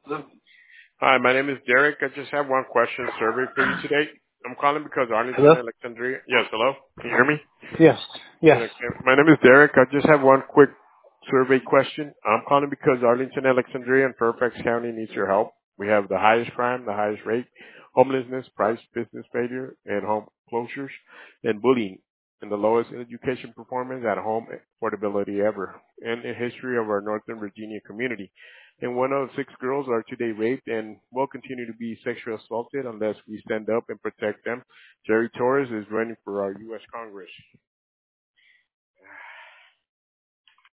Hi, my name is Derek. I just have one question survey for you today. I'm calling because Arlington, Hello? Alexandria. Yes, hello. Can you hear me? Yes. Yes. Okay. My name is Derek. I just have one quick survey question. I'm calling because Arlington, Alexandria, and Fairfax County needs your help. We have the highest crime, the highest rate, homelessness, price, business failure, and home closures, and bullying, and the lowest education performance at home affordability ever in the history of our Northern Virginia community. And one of six girls are today raped and will continue to be sexually assaulted unless we stand up and protect them. Jerry Torres is running for our U.S. Congress.